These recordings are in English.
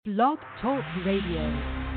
Blog Talk Radio.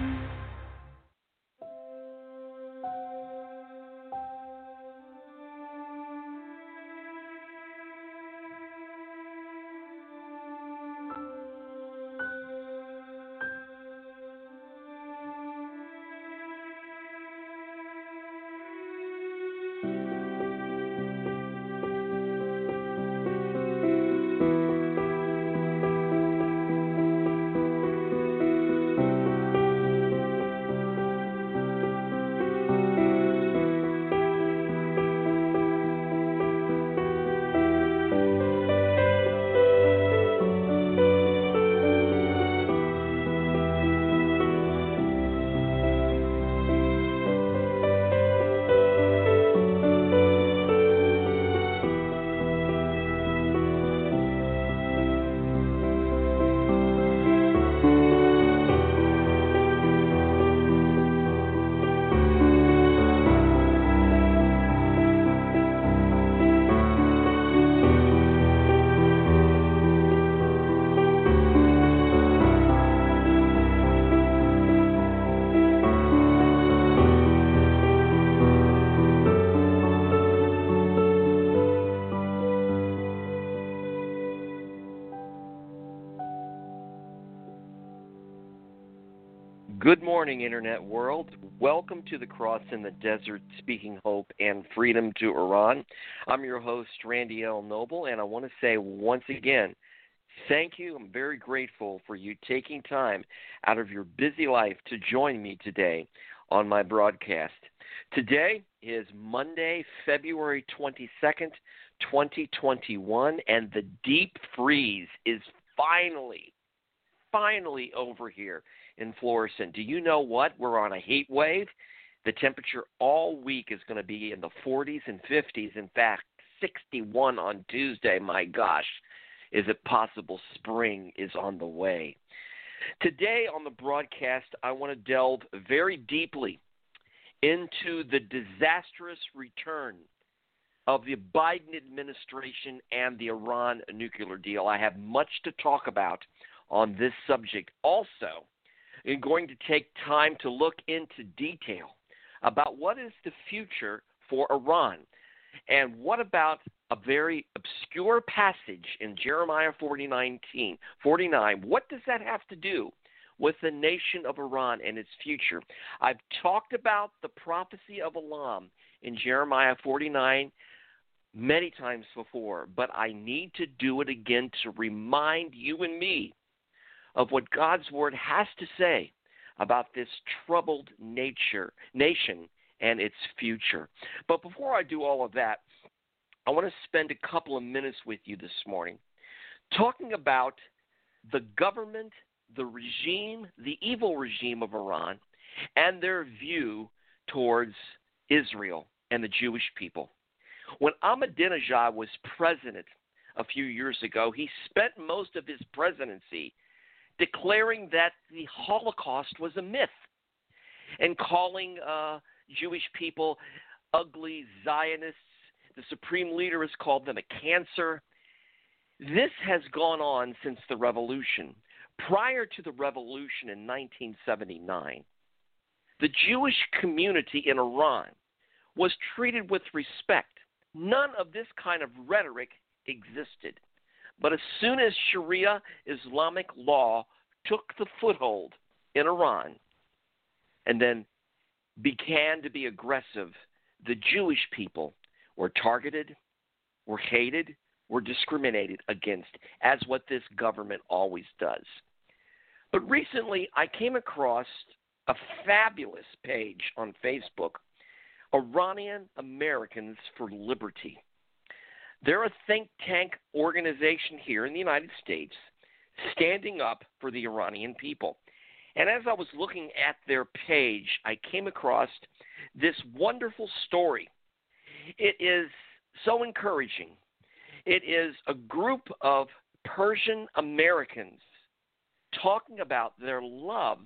Good morning, Internet world. Welcome to the Cross in the Desert, speaking hope and freedom to Iran. I'm your host, Randy L. Noble, and I want to say once again, thank you. I'm very grateful for you taking time out of your busy life to join me today on my broadcast. Today is Monday, February 22nd, 2021, and the deep freeze is finally over here in Florissant. Do you know what? We're on a heat wave. The temperature all week is going to be in the 40s and 50s. In fact, 61 on Tuesday. My gosh, is it possible spring is on the way? Today on the broadcast, I want to delve very deeply into the disastrous return of the Biden administration and the Iran nuclear deal. I have much to talk about on this subject. Also, I'm going to take time to look into detail about what is the future for Iran, and what about a very obscure passage in Jeremiah 49. What does that have to do with the nation of Iran and its future? I've talked about the prophecy of Elam in Jeremiah 49 many times before, but I need to do it again to remind you and me of what God's Word has to say about this troubled nation and its future. But before I do all of that, I want to spend a couple of minutes with you this morning talking about the government, the regime, the evil regime of Iran, and their view towards Israel and the Jewish people. When Ahmadinejad was president a few years ago, he spent most of his presidency declaring that the Holocaust was a myth and calling Jewish people ugly Zionists. The supreme leader has called them a cancer. This has gone on since the revolution. Prior to the revolution in 1979, the Jewish community in Iran was treated with respect. None of this kind of rhetoric existed. But as soon as Sharia Islamic law took the foothold in Iran and then began to be aggressive, the Jewish people were targeted, were hated, were discriminated against, as what this government always does. But recently I came across a fabulous page on Facebook, Iranian Americans for Liberty. They're a think tank organization here in the United States standing up for the Iranian people. And as I was looking at their page, I came across this wonderful story. It is so encouraging. It is a group of Persian Americans talking about their love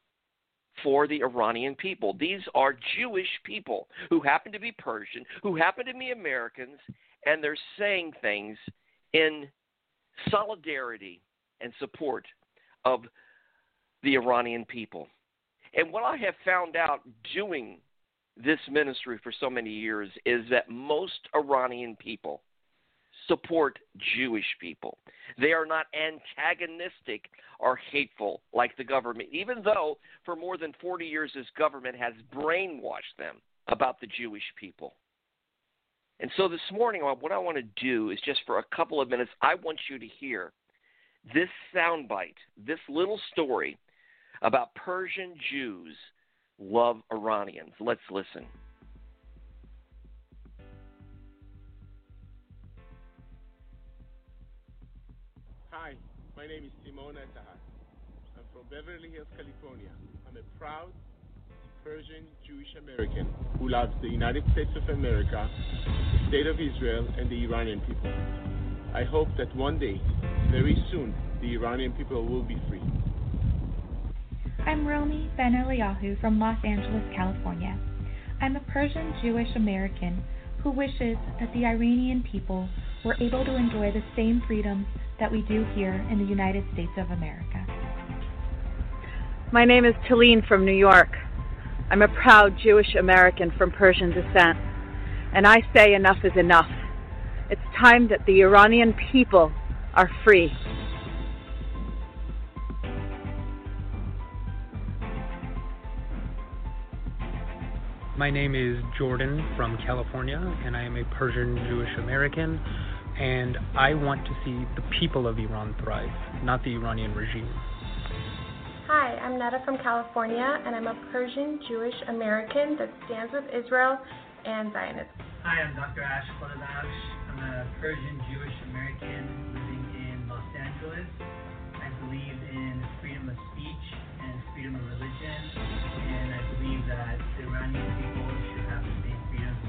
for the Iranian people. These are Jewish people who happen to be Persian, who happen to be Americans, and they're saying things in solidarity and support of the Iranian people. And what I have found out doing this ministry for so many years is that most Iranian people support Jewish people. They are not antagonistic or hateful like the government, even though for more than 40 years this government has brainwashed them about the Jewish people. And so this morning, what I want to do is just for a couple of minutes, I want you to hear this soundbite, this little story about Persian Jews love Iranians. Let's listen. Hi, my name is Simon Atahat. I'm from Beverly Hills, California. I'm a proud Persian Jewish American who loves the United States of America, the State of Israel, and the Iranian people. I hope that one day, very soon, the Iranian people will be free. I'm Romy Ben Eliyahu from Los Angeles, California. I'm a Persian Jewish American who wishes that the Iranian people were able to enjoy the same freedoms that we do here in the United States of America. My name is Talene from New York. I'm a proud Jewish American from Persian descent, and I say enough is enough. It's time that the Iranian people are free. My name is Jordan from California, and I am a Persian Jewish American, and I want to see the people of Iran thrive, not the Iranian regime. Hi, I'm Netta from California, and I'm a Persian Jewish American that stands with Israel and Zionism. Hi, I'm Dr. Ash Khodadash. I'm a Persian Jewish American living in Los Angeles. I believe in freedom of speech and freedom of religion, and I believe that the Iranian people should have the same freedoms.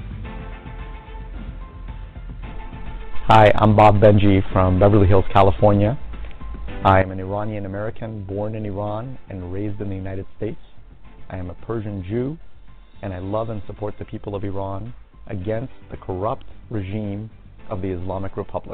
Hi, I'm Bob Benji from Beverly Hills, California. I am an Iranian American born in Iran and raised in the United States. I am a Persian Jew, and I love and support the people of Iran against the corrupt regime of the Islamic Republic.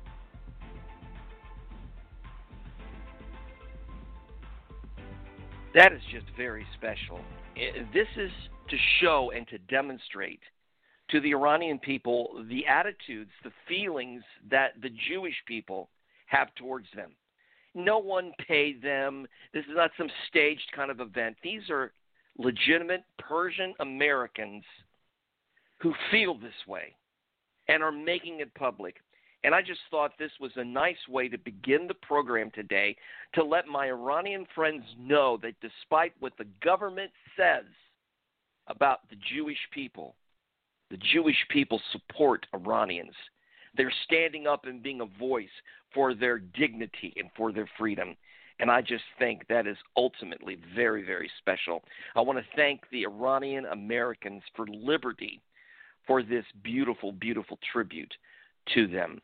That is just very special. This is to show and to demonstrate to the Iranian people the attitudes, the feelings that the Jewish people have towards them. No one paid them. This is not some staged kind of event. These are legitimate Persian Americans who feel this way and are making it public. And I just thought this was a nice way to begin the program today, to let my Iranian friends know that despite what the government says about the Jewish people support Iranians. They're standing up and being a voice for their dignity and for their freedom. And I just think that is ultimately very, very special. I want to thank the Iranian Americans for liberty, for this beautiful, beautiful tribute to them.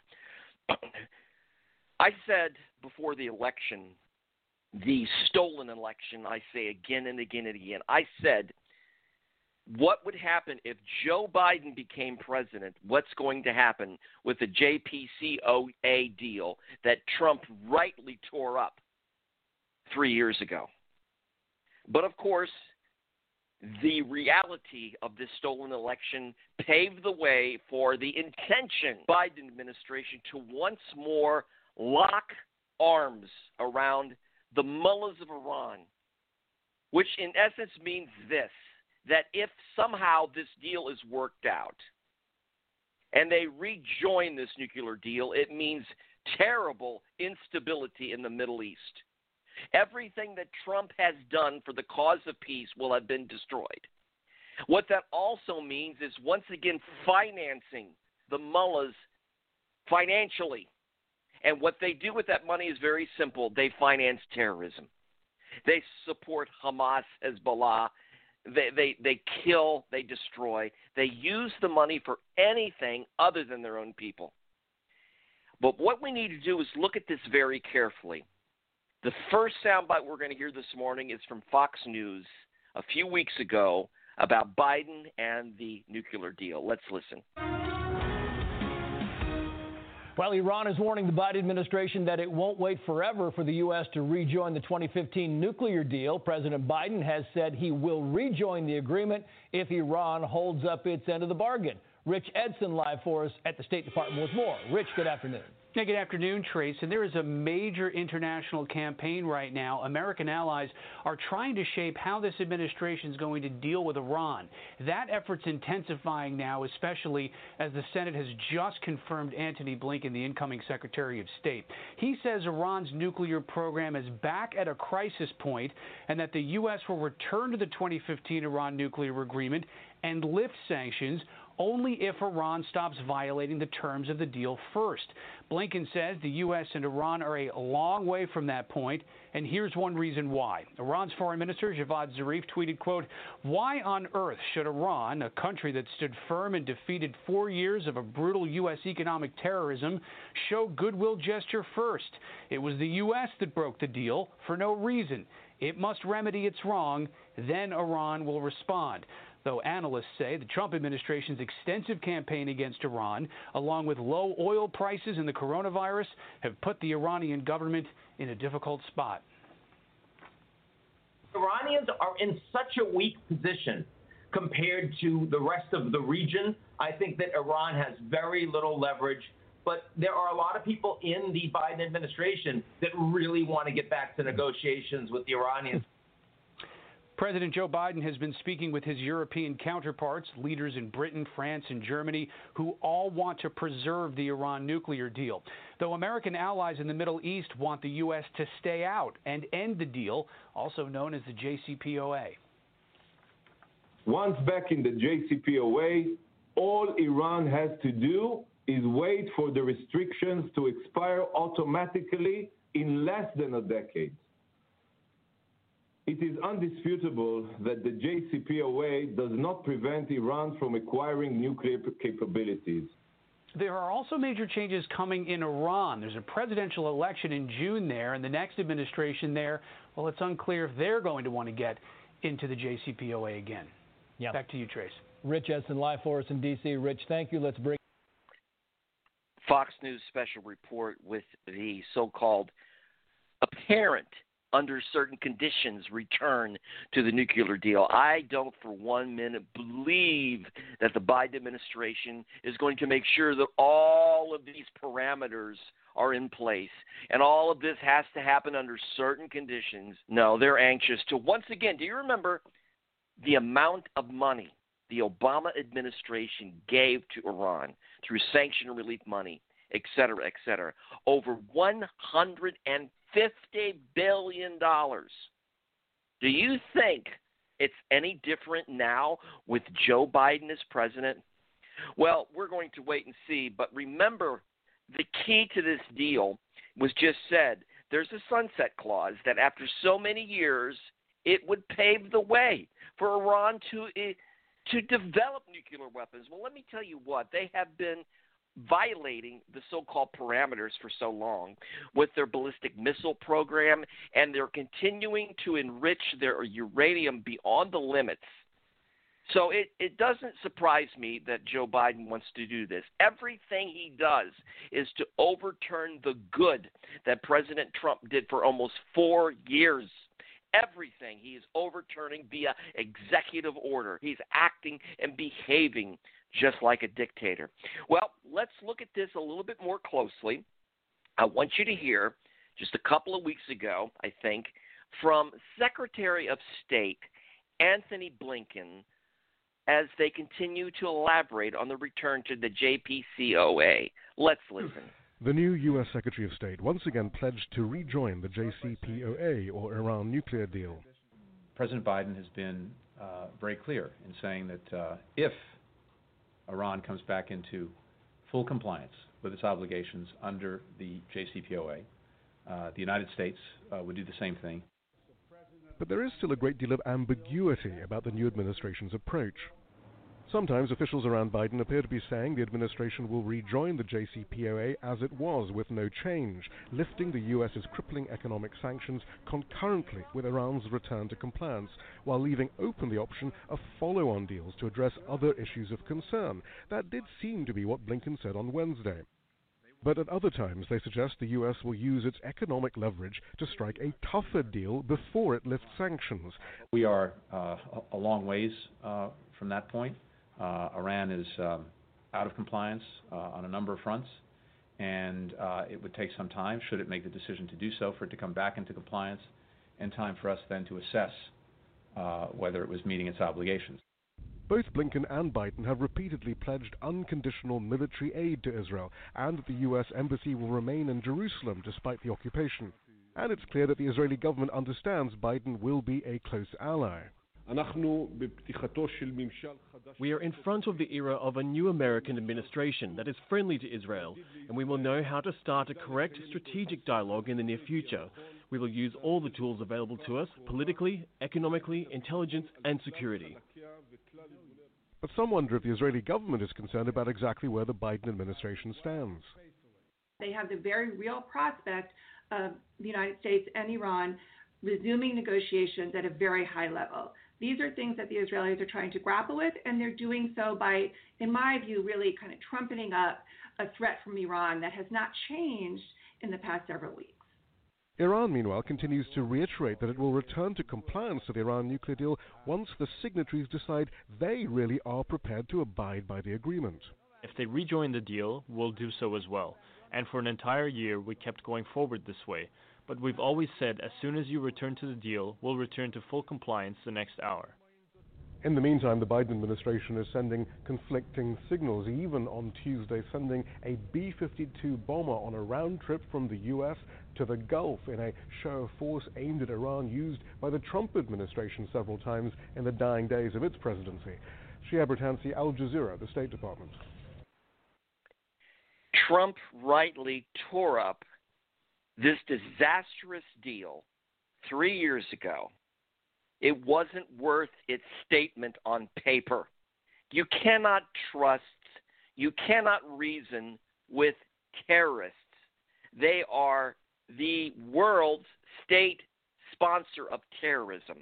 I said before the election, the stolen election, I say again and again and again, I said, what would happen if Joe Biden became president? What's going to happen with the JCPOA deal that Trump rightly tore up 3 years ago? But of course, the reality of this stolen election paved the way for the intention of the Biden administration to once more lock arms around the mullahs of Iran, which in essence means this, that if somehow this deal is worked out and they rejoin this nuclear deal, it means terrible instability in the Middle East. Everything that Trump has done for the cause of peace will have been destroyed. What that also means is once again financing the mullahs financially. And what they do with that money is very simple. They finance terrorism. They support Hamas, Hezbollah. They kill, they destroy. They use the money for anything other than their own people. But what we need to do is look at this very carefully. The first soundbite we're going to hear this morning is from Fox News a few weeks ago about Biden and the nuclear deal. Let's listen. Well, Iran is warning the Biden administration that it won't wait forever for the U.S. to rejoin the 2015 nuclear deal. President Biden has said he will rejoin the agreement if Iran holds up its end of the bargain. Rich Edson live for us at the State Department with more. Rich, good afternoon. Yeah, good afternoon, Trace. And there is a major international campaign right now. American allies are trying to shape how this administration is going to deal with Iran. That effort's intensifying now, especially as the Senate has just confirmed Antony Blinken, the incoming Secretary of State. He says Iran's nuclear program is back at a crisis point and that the U.S. will return to the 2015 Iran nuclear agreement and lift sanctions only if Iran stops violating the terms of the deal first. Blinken says the U.S. and Iran are a long way from that point, and here's one reason why. Iran's Foreign Minister Javad Zarif tweeted, quote, "Why on earth should Iran, a country that stood firm and defeated 4 years of a brutal U.S. economic terrorism, show goodwill gesture first? It was the U.S. that broke the deal for no reason. It must remedy its wrong, then Iran will respond." Though analysts say the Trump administration's extensive campaign against Iran, along with low oil prices and the coronavirus, have put the Iranian government in a difficult spot. Iranians are in such a weak position compared to the rest of the region. I think that Iran has very little leverage, but there are a lot of people in the Biden administration that really want to get back to negotiations with the Iranians. President Joe Biden has been speaking with his European counterparts, leaders in Britain, France, and Germany, who all want to preserve the Iran nuclear deal. Though American allies in the Middle East want the U.S. to stay out and end the deal, also known as the JCPOA. Once back in the JCPOA, all Iran has to do is wait for the restrictions to expire automatically in less than a decade. It is undisputable that the JCPOA does not prevent Iran from acquiring nuclear capabilities. There are also major changes coming in Iran. There's a presidential election in June there, and the next administration there, well, it's unclear if they're going to want to get into the JCPOA again. Yeah. Back to you, Trace. Rich Edson live for us in D.C. Rich, thank you. Let's bring Fox News special report with the so-called apparent under certain conditions return to the nuclear deal. I don't for 1 minute believe that the Biden administration is going to make sure that all of these parameters are in place and all of this has to happen under certain conditions. No, they're anxious to, once again, do you remember the amount of money the Obama administration gave to Iran through sanction relief money, et cetera, et cetera? Over $150 billion. Do you think it's any different now with Joe Biden as president? Well, we're going to wait and see. But remember, the key to this deal was just said. There's a sunset clause that after so many years, it would pave the way for Iran to develop nuclear weapons. Well, let me tell you what. They have been violating the so-called parameters for so long with their ballistic missile program, and they're continuing to enrich their uranium beyond the limits. So it doesn't surprise me that Joe Biden wants to do this. Everything he does is to overturn the good that President Trump did for almost 4 years. Everything he is overturning via executive order. He's acting and behaving just like a dictator. Well, let's look at this a little bit more closely. I want you to hear just a couple of weeks ago, I think, from Secretary of State Antony Blinken as they continue to elaborate on the return to the JCPOA. Let's listen. The new U.S. Secretary of State once again pledged to rejoin the JCPOA, or Iran nuclear deal. President Biden has been very clear in saying that if Iran comes back into full compliance with its obligations under the JCPOA, the United States would do the same thing. But there is still a great deal of ambiguity about the new administration's approach. Sometimes officials around Biden appear to be saying the administration will rejoin the JCPOA as it was, with no change, lifting the U.S.'s crippling economic sanctions concurrently with Iran's return to compliance, while leaving open the option of follow-on deals to address other issues of concern. That did seem to be what Blinken said on Wednesday. But at other times, they suggest the U.S. will use its economic leverage to strike a tougher deal before it lifts sanctions. We are a long ways from that point. Iran is out of compliance on a number of fronts, and it would take some time, should it make the decision to do so, for it to come back into compliance, and time for us then to assess whether it was meeting its obligations. Both Blinken and Biden have repeatedly pledged unconditional military aid to Israel, and that the U.S. embassy will remain in Jerusalem despite the occupation. And it's clear that the Israeli government understands Biden will be a close ally. We are in front of the era of a new American administration that is friendly to Israel, and we will know how to start a correct strategic dialogue in the near future. We will use all the tools available to us, politically, economically, intelligence, and security. But some wonder if the Israeli government is concerned about exactly where the Biden administration stands. They have the very real prospect of the United States and Iran resuming negotiations at a very high level. These are things that the Israelis are trying to grapple with, and they're doing so by, in my view, really kind of trumpeting up a threat from Iran that has not changed in the past several weeks. Iran, meanwhile, continues to reiterate that it will return to compliance to the Iran nuclear deal once the signatories decide they really are prepared to abide by the agreement. If they rejoin the deal, we'll do so as well. And for an entire year, we kept going forward this way. But we've always said as soon as you return to the deal, we'll return to full compliance the next hour. In the meantime, the Biden administration is sending conflicting signals, even on Tuesday sending a B-52 bomber on a round trip from the U.S. to the Gulf in a show of force aimed at Iran used by the Trump administration several times in the dying days of its presidency. Shihab Rattansi, Al Jazeera, the State Department. Trump rightly tore up this disastrous deal 3 years ago. It wasn't worth its statement on paper. You cannot trust, you cannot reason with terrorists. They are the world's state sponsor of terrorism.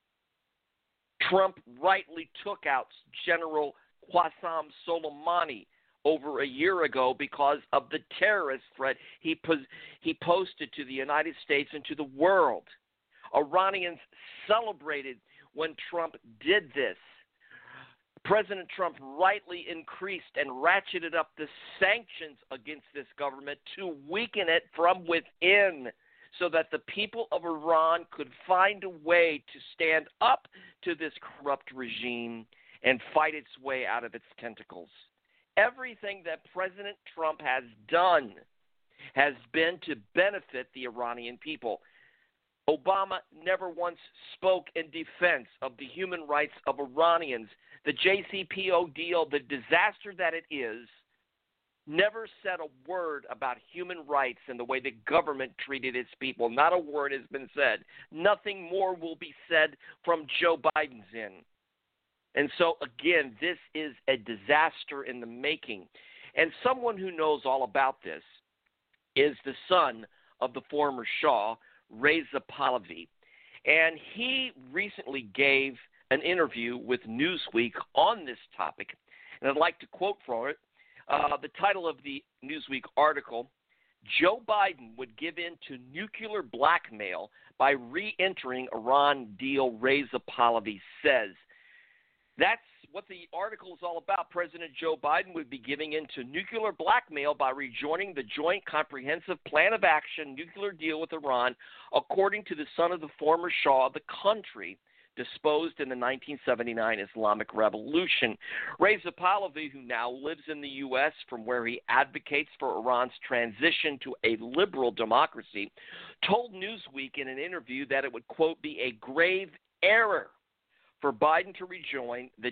Trump rightly took out General Qasem Soleimani over a year ago because of the terrorist threat he posted to the United States and to the world. Iranians celebrated when Trump did this. President Trump rightly increased and ratcheted up the sanctions against this government to weaken it from within so that the people of Iran could find a way to stand up to this corrupt regime and fight its way out of its tentacles. Everything that President Trump has done has been to benefit the Iranian people. Obama never once spoke in defense of the human rights of Iranians. The JCPOA deal, the disaster that it is, never said a word about human rights and the way the government treated its people. Not a word has been said. Nothing more will be said from Joe Biden's end. And so, again, this is a disaster in the making. And someone who knows all about this is the son of the former Shah, Reza Pahlavi. And he recently gave an interview with Newsweek on this topic. And I'd like to quote from it. The title of the Newsweek article, Joe Biden would give in to nuclear blackmail by re-entering Iran deal, Reza Pahlavi says. That's what the article is all about. President Joe Biden would be giving in to nuclear blackmail by rejoining the Joint Comprehensive Plan of Action nuclear deal with Iran, according to the son of the former Shah of the country, disposed in the 1979 Islamic Revolution. Reza Pahlavi, who now lives in the U.S., from where he advocates for Iran's transition to a liberal democracy, told Newsweek in an interview that it would, quote, be a grave error for Biden to rejoin the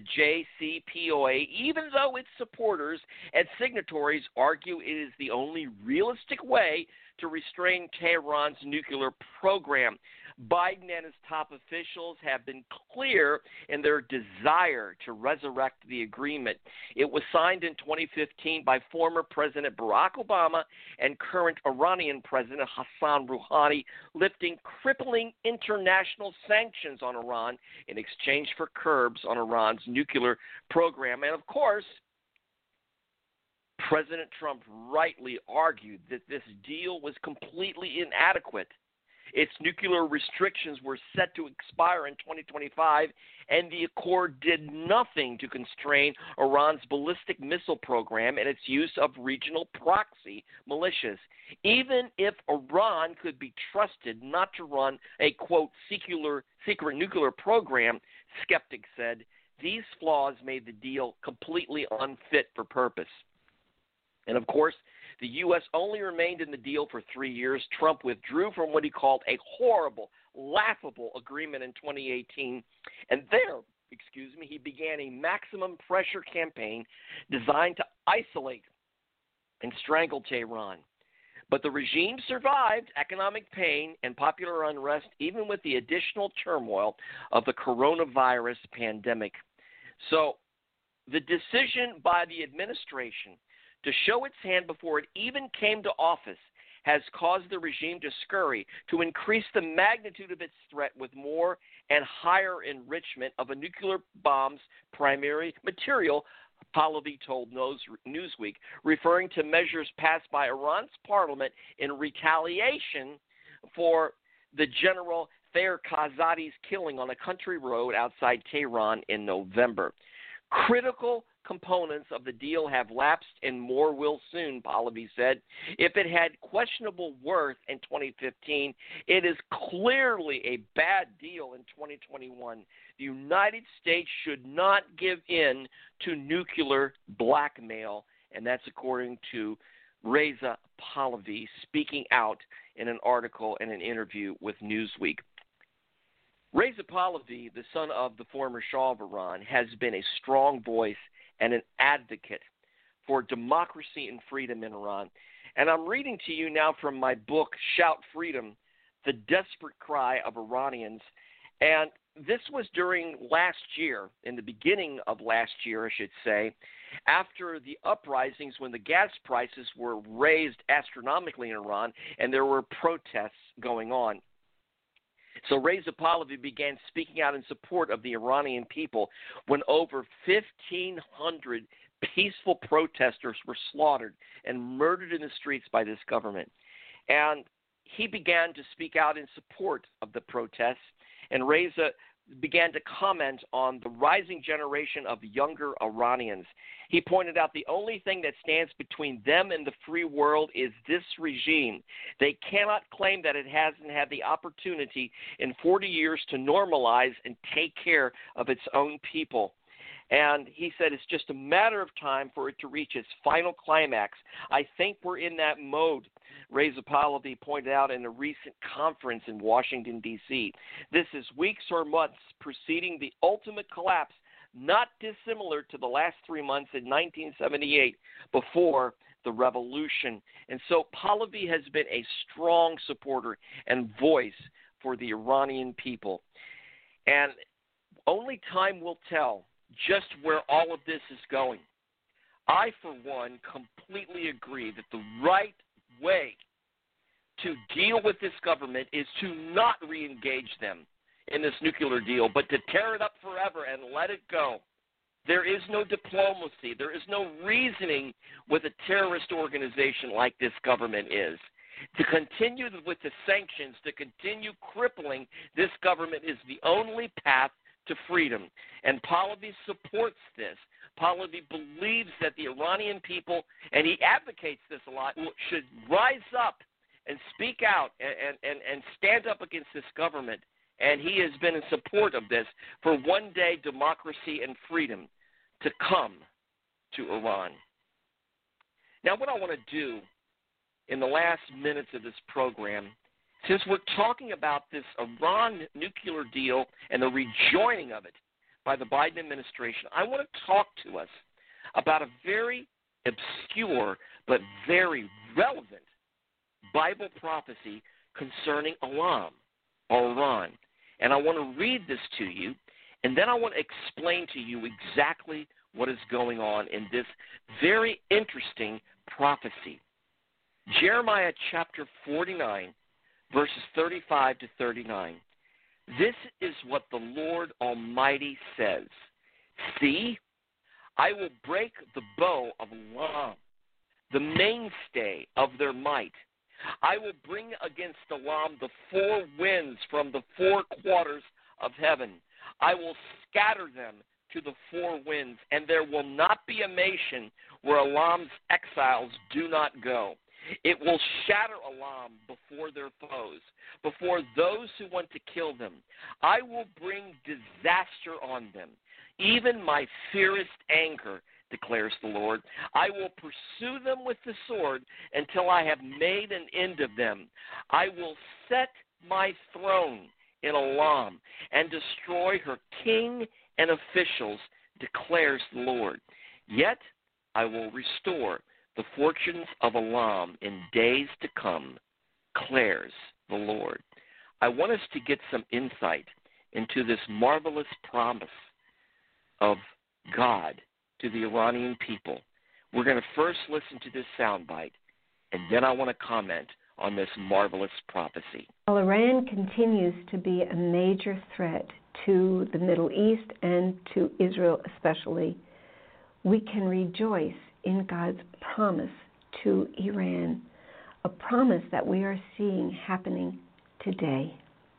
JCPOA, even though its supporters and signatories argue it is the only realistic way to restrain Tehran's nuclear program. Biden and his top officials have been clear in their desire to resurrect the agreement. It was signed in 2015 by former President Barack Obama and current Iranian President Hassan Rouhani, lifting crippling international sanctions on Iran in exchange for curbs on Iran's nuclear program. And, of course, President Trump rightly argued that this deal was completely inadequate. Its nuclear restrictions were set to expire in 2025, and the accord did nothing to constrain Iran's ballistic missile program and its use of regional proxy militias. Even if Iran could be trusted not to run a, quote, secret nuclear program, skeptics said, these flaws made the deal completely unfit for purpose. And, of course, the U.S. only remained in the deal for 3 years. Trump withdrew from what he called a horrible, laughable agreement in 2018. And there, he began a maximum pressure campaign designed to isolate and strangle Tehran. But the regime survived economic pain and popular unrest, even with the additional turmoil of the coronavirus pandemic. So the decision by the administration to show its hand before it even came to office has caused the regime to scurry to increase the magnitude of its threat with more and higher enrichment of a nuclear bomb's primary material, Pahlavi told Newsweek, referring to measures passed by Iran's parliament in retaliation for the General Khazadi's killing on a country road outside Tehran in November. Critical components of the deal have lapsed and more will soon, Pahlavi said. If it had questionable worth in 2015, it is clearly a bad deal in 2021. The United States should not give in to nuclear blackmail, and that's according to Reza Pahlavi, speaking out in an article and an interview with Newsweek. Reza Pahlavi, the son of the former Shah of Iran, has been a strong voice and an advocate for democracy and freedom in Iran. And I'm reading to you now from my book, Shout Freedom, The Desperate Cry of Iranians. And this was during last year, in the beginning of last year, I should say, after the uprisings when the gas prices were raised astronomically in Iran and there were protests going on. So Reza Pahlavi began speaking out in support of the Iranian people when over 1,500 peaceful protesters were slaughtered and murdered in the streets by this government. And he began to speak out in support of the protests, and Reza began to comment on the rising generation of younger Iranians. He pointed out the only thing that stands between them and the free world is this regime. They cannot claim that it hasn't had the opportunity in 40 years to normalize and take care of its own people. And he said it's just a matter of time for it to reach its final climax. I think we're in that mode, Reza Pahlavi pointed out in a recent conference in Washington, D.C. This is weeks or months preceding the ultimate collapse, not dissimilar to the last 3 months in 1978 before the revolution. And so Pahlavi has been a strong supporter and voice for the Iranian people. And only time will tell just where all of this is going. I, for one, completely agree that the right way to deal with this government is to not re-engage them in this nuclear deal, but to tear it up forever and let it go. There is no diplomacy. There is no reasoning with a terrorist organization like this government is. To continue with the sanctions, to continue crippling this government is the only path to freedom. And Pahlavi supports this. Pahlavi believes that the Iranian people, and he advocates this a lot, should rise up and speak out and stand up against this government. And he has been in support of this for one day democracy and freedom to come to Iran. Now, what I want to do in the last minutes of this program, since we're talking about this Iran nuclear deal and the rejoining of it by the Biden administration, I want to talk to us about a very obscure but very relevant Bible prophecy concerning Iran. And I want to read this to you, and then I want to explain to you exactly what is going on in this very interesting prophecy. Jeremiah chapter 49, verses 35 to 39. This is what the Lord Almighty says. See, I will break the bow of Elam the mainstay of their might. I will bring against Elam the four winds from the four quarters of heaven. I will scatter them to the four winds, and there will not be a nation where Elam's exiles do not go. It will shatter Elam before their foes, before those who want to kill them. I will bring disaster on them, even my fiercest anger, declares the Lord. I will pursue them with the sword until I have made an end of them. I will set my throne in Elam and destroy her king and officials, declares the Lord. Yet I will restore the fortunes of Elam in days to come, declares the Lord. I want us to get some insight into this marvelous promise of God to the Iranian people. We're going to first listen to this soundbite, and then I want to comment on this marvelous prophecy. While Iran continues to be a major threat to the Middle East and to Israel especially, we can rejoice in God's promise to Iran, a promise that we are seeing happening today.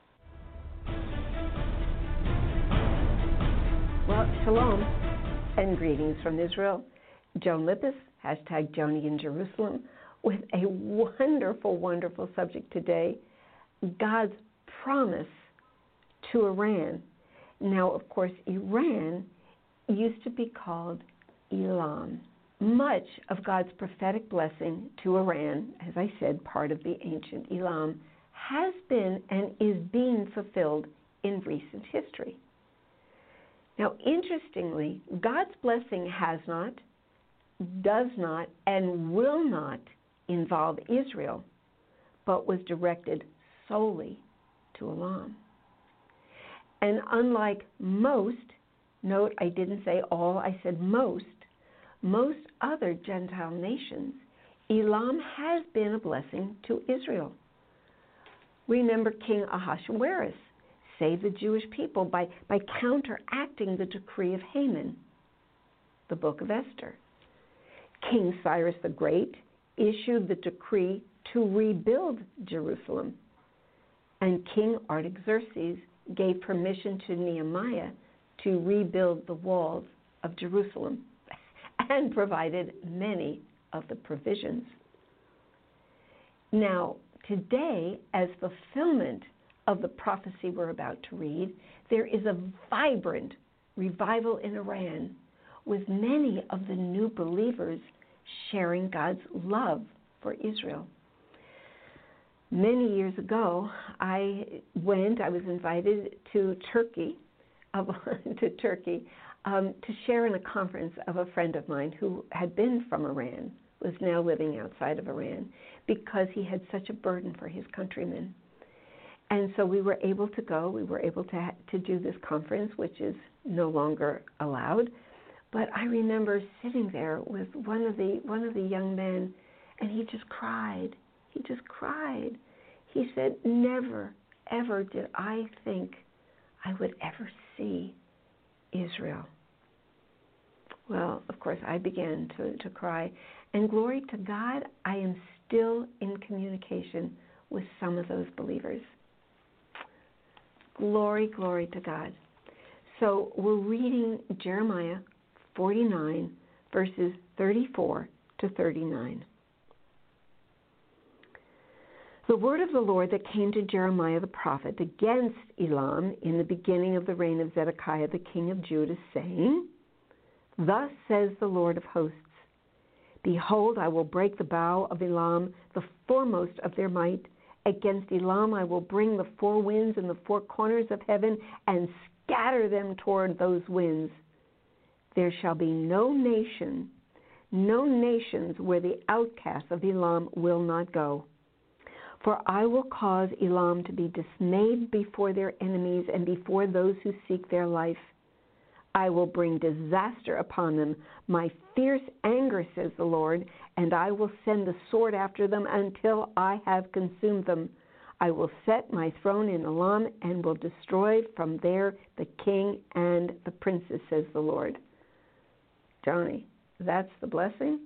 Well, shalom and greetings from Israel. Joan Lippis, hashtag Joni in Jerusalem, with a wonderful, wonderful subject today, God's promise to Iran. Now, of course, Iran used to be called Elam. Much of God's prophetic blessing to Iran, as I said, part of the ancient Elam, has been and is being fulfilled in recent history. Now, interestingly, God's blessing has not, does not, and will not involve Israel, but was directed solely to Elam. And unlike most, note I didn't say all, I said most other Gentile nations, Elam has been a blessing to Israel. Remember King Ahasuerus saved the Jewish people by counteracting the decree of Haman, the book of Esther. King Cyrus the Great issued the decree to rebuild Jerusalem, and King Artaxerxes gave permission to Nehemiah to rebuild the walls of Jerusalem and provided many of the provisions. Now, today, as fulfillment of the prophecy we're about to read, there is a vibrant revival in Iran, with many of the new believers sharing God's love for Israel. Many years ago, I was invited to Turkey, to share in a conference of a friend of mine who had been from Iran, was now living outside of Iran, because he had such a burden for his countrymen. And so we were able to go. We were able to do this conference, which is no longer allowed. But I remember sitting there with one of the young men, and he just cried. He just cried. He said, "Never, ever did I think I would ever see Israel." Well, of course, I began to cry. And glory to God, I am still in communication with some of those believers. Glory, glory to God. So we're reading Jeremiah 49, verses 34 to 39. The word of the Lord that came to Jeremiah the prophet against Elam in the beginning of the reign of Zedekiah the king of Judah, saying, "Thus says the Lord of hosts, Behold, I will break the bow of Elam, the foremost of their might. Against Elam I will bring the four winds and the four corners of heaven, and scatter them toward those winds. There shall be no nations where the outcasts of Elam will not go. For I will cause Elam to be dismayed before their enemies and before those who seek their life. I will bring disaster upon them. My fierce anger, says the Lord, and I will send the sword after them until I have consumed them. I will set my throne in Elam and will destroy from there the king and the princes, says the Lord." Johnny, that's the blessing.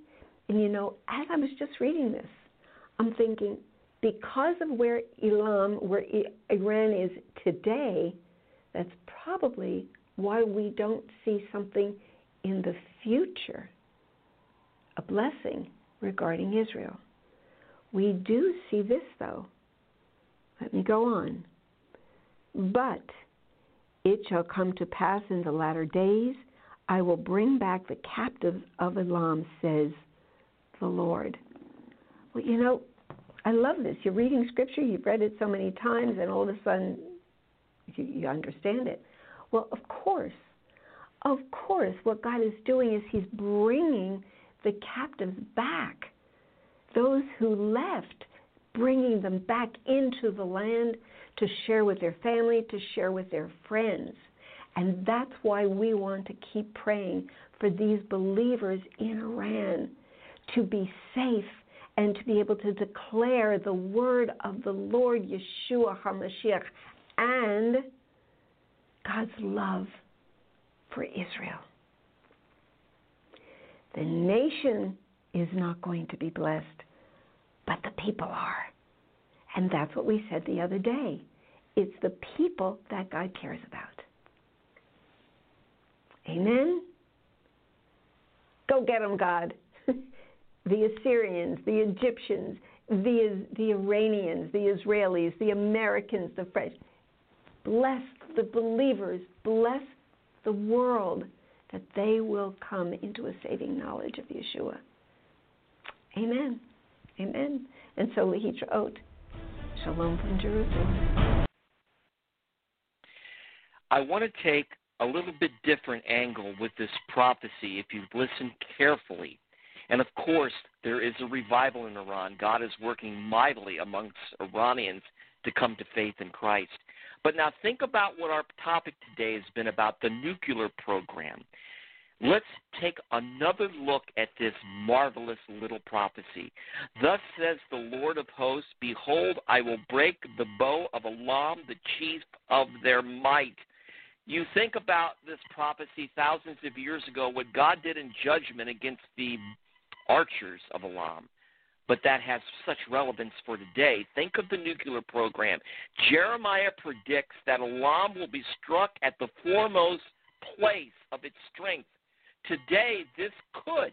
And you know, as I was just reading this, I'm thinking, because of where Iran is today, that's probably why we don't see something in the future, a blessing regarding Israel. We do see this, though. Let me go on. But it shall come to pass in the latter days, I will bring back the captives of Elam, says the Lord. Well, you know, I love this. You're reading Scripture, you've read it so many times, and all of a sudden you understand it. Well, of course, what God is doing is He's bringing the captives back. Those who left, bringing them back into the land to share with their family, to share with their friends. And that's why we want to keep praying for these believers in Iran to be safe and to be able to declare the word of the Lord Yeshua HaMashiach and God's love for Israel. The nation is not going to be blessed, but the people are. And that's what we said the other day. It's the people that God cares about. Amen? Go get them, God. The Assyrians, the Egyptians, the Iranians, the Israelis, the Americans, the French. Bless the believers. Bless the world that they will come into a saving knowledge of Yeshua. Amen. Amen. And so Lehitraot. Shalom from Jerusalem. I want to take a little bit different angle with this prophecy if you listen carefully. And of course, there is a revival in Iran. God is working mightily amongst Iranians to come to faith in Christ. But now think about what our topic today has been about, the nuclear program. Let's take another look at this marvelous little prophecy. Thus says the Lord of hosts, behold, I will break the bow of Elam, the chief of their might. You think about this prophecy thousands of years ago, what God did in judgment against the archers of Elam. But that has such relevance for today. Think of the nuclear program. Jeremiah predicts that Elam will be struck at the foremost place of its strength. Today, this could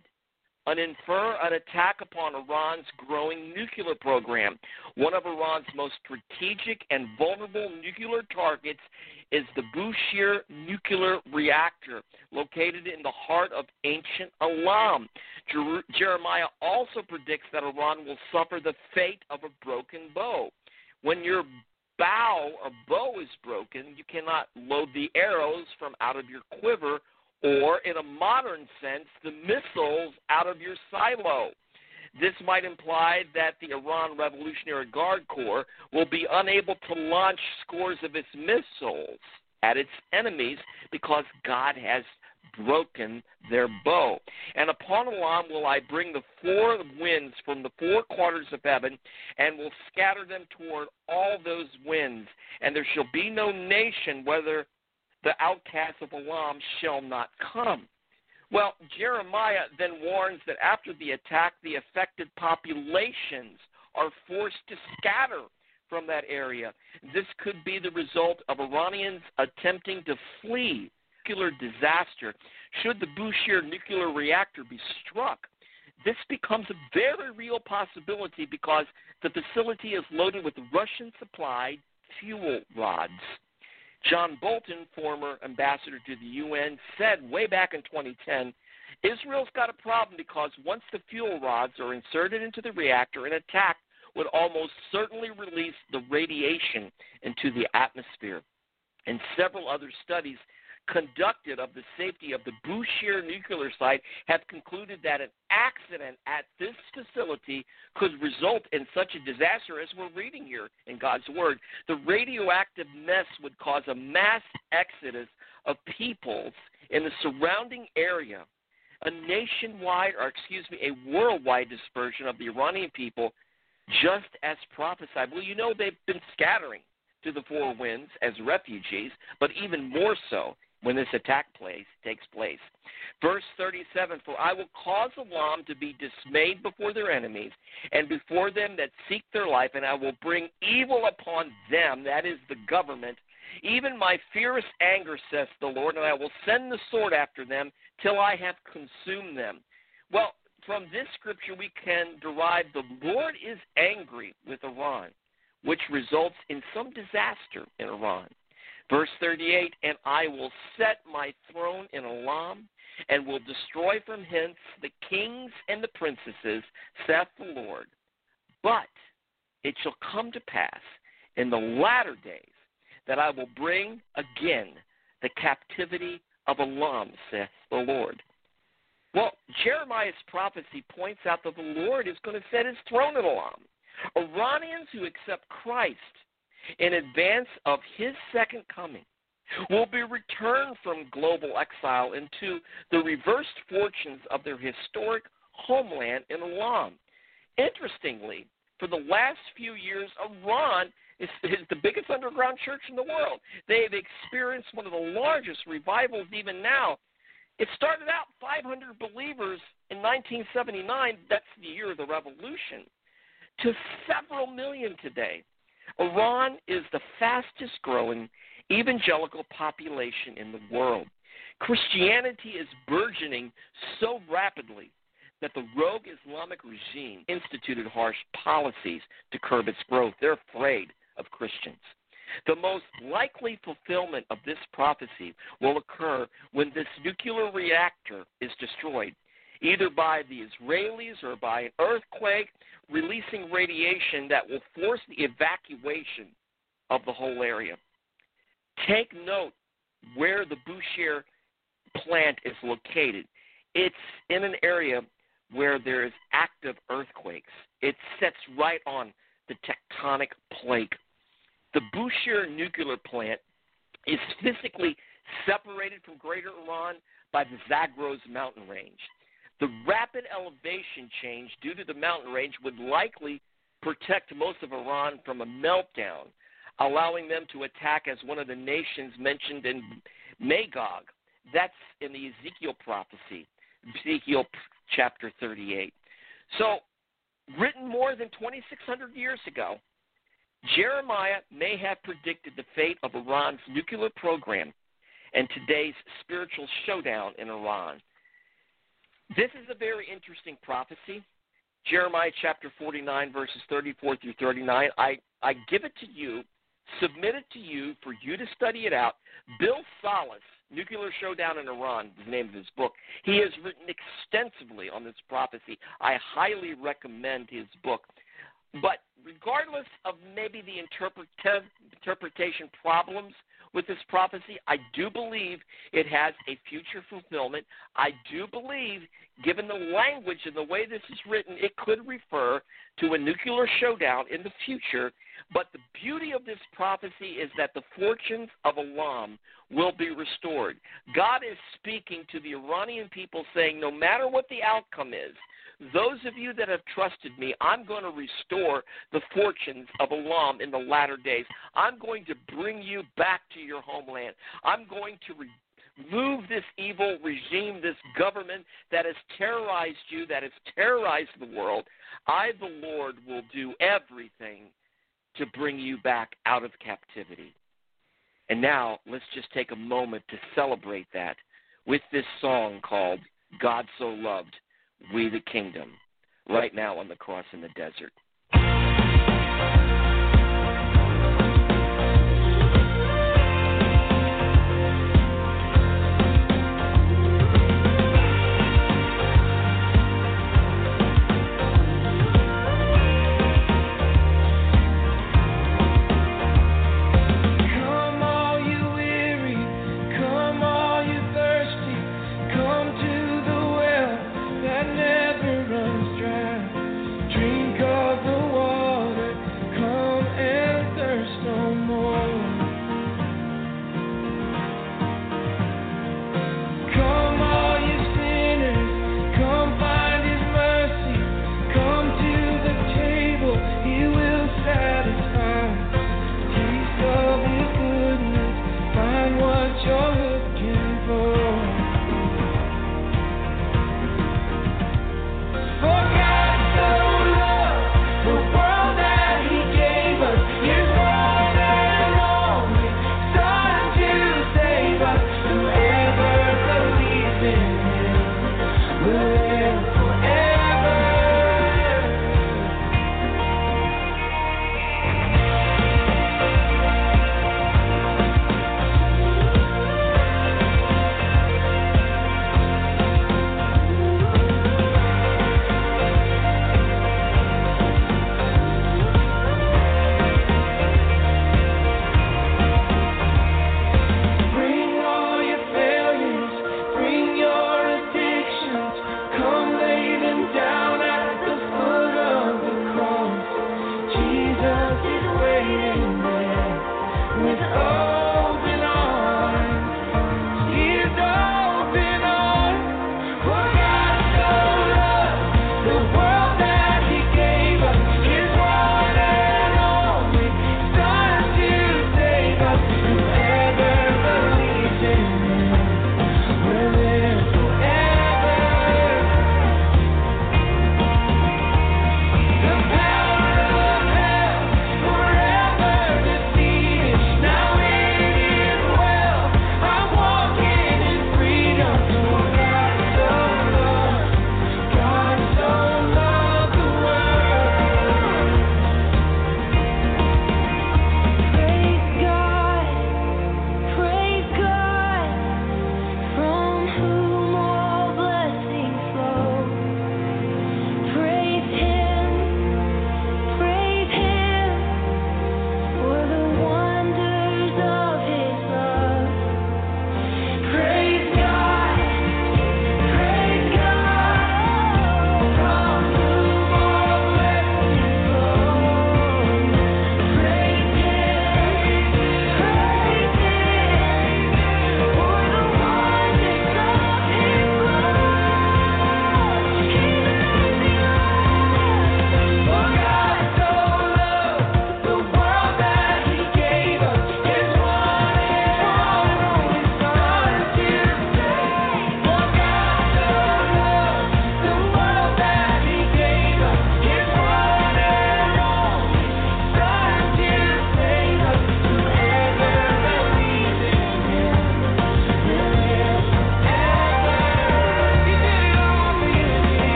infer an attack upon Iran's growing nuclear program. One of Iran's most strategic and vulnerable nuclear targets is the Bushehr nuclear reactor, located in the heart of ancient Elam. Jeremiah also predicts that Iran will suffer the fate of a broken bow. When your bow or bow is broken, you cannot load the arrows from out of your quiver, or, in a modern sense, the missiles out of your silo. This might imply that the Iran Revolutionary Guard Corps will be unable to launch scores of its missiles at its enemies because God has broken their bow. And upon Elam will I bring the four winds from the four quarters of heaven, and will scatter them toward all those winds. And there shall be no nation, whether the outcasts of Elam shall not come. Well, Jeremiah then warns that after the attack, the affected populations are forced to scatter from that area. This could be the result of Iranians attempting to flee nuclear disaster. Should the Bushehr nuclear reactor be struck, this becomes a very real possibility because the facility is loaded with Russian-supplied fuel rods. John Bolton, former ambassador to the UN, said way back in 2010, Israel's got a problem because once the fuel rods are inserted into the reactor, an attack would almost certainly release the radiation into the atmosphere. And several other studies conducted of the safety of the Bushehr nuclear site have concluded that an accident at this facility could result in such a disaster as we're reading here in God's Word. The radioactive mess would cause a mass exodus of peoples in the surrounding area, a worldwide dispersion of the Iranian people, just as prophesied. Well, you know, they've been scattering to the four winds as refugees, but even more so when this attack takes place. Verse 37, for I will cause Elam to be dismayed before their enemies and before them that seek their life, and I will bring evil upon them, that is the government, even my fierce anger, says the Lord, and I will send the sword after them till I have consumed them. Well, from this scripture we can derive the Lord is angry with Iran, which results in some disaster in Iran. Verse 38, and I will set my throne in Elam, and will destroy from hence the kings and the princesses, saith the Lord. But it shall come to pass in the latter days that I will bring again the captivity of Elam, saith the Lord. Well, Jeremiah's prophecy points out that the Lord is going to set his throne in Elam. Iranians who accept Christ in advance of his second coming will be returned from global exile into the reversed fortunes of their historic homeland in Elam. Interestingly, for the last few years, Iran is the biggest underground church in the world. They've experienced one of the largest revivals even now. It started out 500 believers in 1979, that's the year of the revolution, to several million today. Iran is the fastest growing evangelical population in the world. Christianity is burgeoning so rapidly that the rogue Islamic regime instituted harsh policies to curb its growth. They're afraid of Christians. The most likely fulfillment of this prophecy will occur when this nuclear reactor is destroyed, either by the Israelis or by an earthquake, releasing radiation that will force the evacuation of the whole area. Take note where the Bushehr plant is located. It's in an area where there is active earthquakes. It sits right on the tectonic plate. The Bushehr nuclear plant is physically separated from Greater Iran by the Zagros mountain range. The rapid elevation change due to the mountain range would likely protect most of Iran from a meltdown, allowing them to attack as one of the nations mentioned in Magog. That's in the Ezekiel prophecy, Ezekiel chapter 38. So, written more than 2,600 years ago, Jeremiah may have predicted the fate of Iran's nuclear program and today's spiritual showdown in Iran. This is a very interesting prophecy. Jeremiah chapter 49, verses 34 through 39. I give it to you, submit it to you for you to study it out. Bill Salas, Nuclear Showdown in Iran, is the name of his book. He has written extensively on this prophecy. I highly recommend his book. But regardless of maybe the interpretation problems with this prophecy, I do believe it has a future fulfillment. I do believe, given the language and the way this is written, it could refer to a nuclear showdown in the future. But the beauty of this prophecy is that the fortunes of Elam will be restored. God is speaking to the Iranian people saying, no matter what the outcome is, those of you that have trusted me, I'm going to restore the fortunes of Elam in the latter days. I'm going to bring you back to your homeland. I'm going to remove this evil regime, this government that has terrorized you, that has terrorized the world. I, the Lord, will do everything to bring you back out of captivity. And now let's just take a moment to celebrate that with this song called God So Loved We the Kingdom, right now on the Cross in the Desert. Of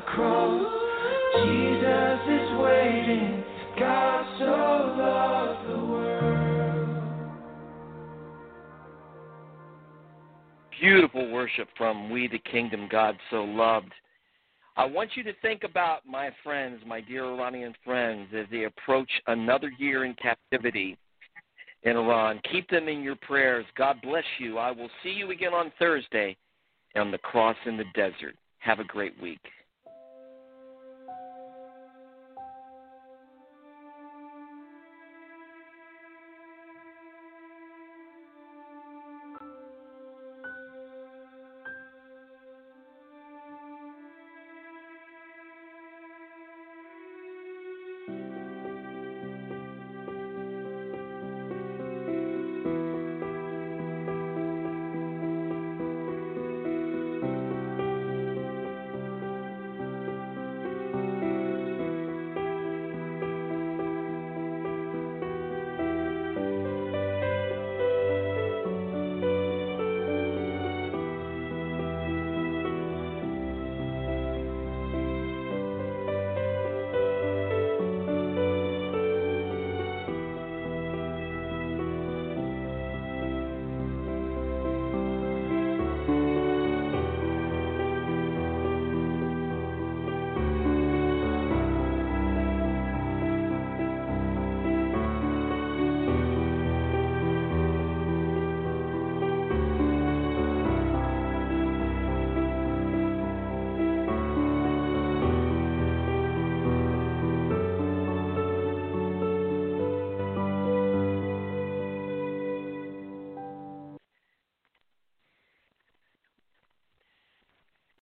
cross. Jesus is waiting. God so loved the world. Beautiful worship from We the Kingdom, God So Loved. I want you to think about my friends, my dear Iranian friends, as they approach another year in captivity in Iran. Keep them in your prayers. God bless you. I will see you again on Thursday on the Cross in the Desert. Have a great week.